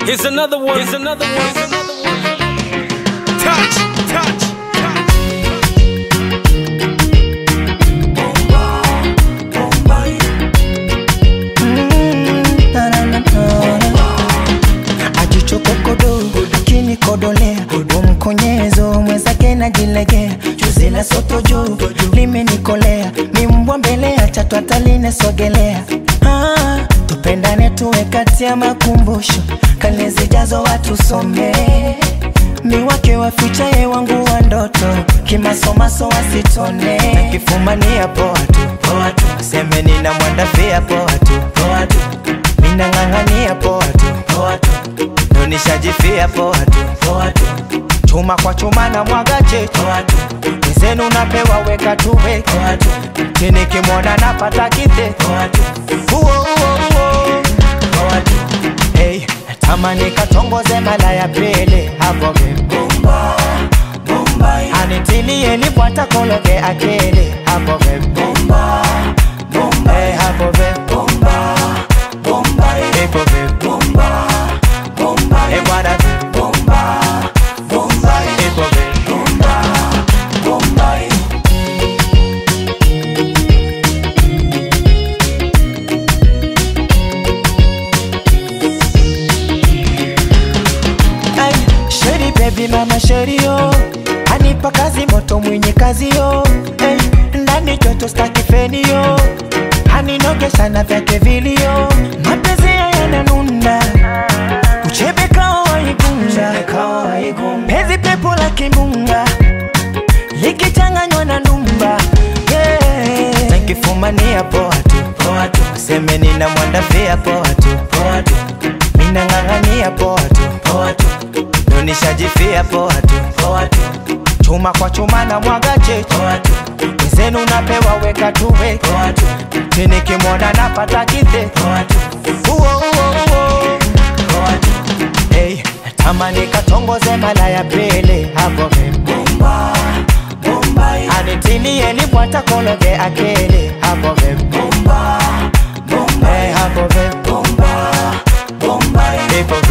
Here's another one. Here's another one. Here's another one. Touch, touch, touch. Ajichokokodo, kini kodolea, umkonyezo mwenzake na jilegea. Juzi la soto juu, limenikolea, ni mbwa mbelea, chatu ataline sogelea. Tupendane tuwe kati ya makumbusho, kale zijazo watu some. Mi wake waficha ye wangu wa ndoto, kimasomaso wasitone. Nakifumania poa tu, poa tu, seme nina mwandafia poa tu, poa tu. Mina ngangania poa tu, poa tu, nonishajifia poa tu, poa tu. Chuma kwa chuma na mwaga chetu, poa tu. Nizenu napewa weka tuwe, poa tu. Chini kimona napata kite, poa tu. Poa tu. Hey, tamani katongoze mala ya pele, hapo bomba, bomba. Anitilie lipwata kologe akele, hapo bomba, bomba. Hey, hapo bomba, bomba. Hey, bomba, bomba. Hey, bwana bomba, bomba. Hey, bomba, bomba. Baby mama sheri yo, anipa kazi moto mwenye kazi yo. Hey, ndani joto staki feni yo, aninogesha na vyake vilio. Mapenzi ya yananunda, uchebe kao waigunga. Pezi pepo la kimbunga, likichanganywa na ndumba. Yeah, nakifumania poa tu, poa tu, seme nina mwandafia poa tu, poa tu. Mina ngangania poa tu, poa tu, nonishajifia poa tu, poa tu. Chuma kwa chuma na mwaga chetu, poa tu. Nizenu napewa weka tuwe, poa tu. Chini kimona napata kite, poa tu. Poa tu. Hey, tamani katongoze mala ya pele, hapo bomba, bomba. Anitilie lipwata kologe akele, hapo bomba, bomba. Hey, hapo bomba, bomba. Hey,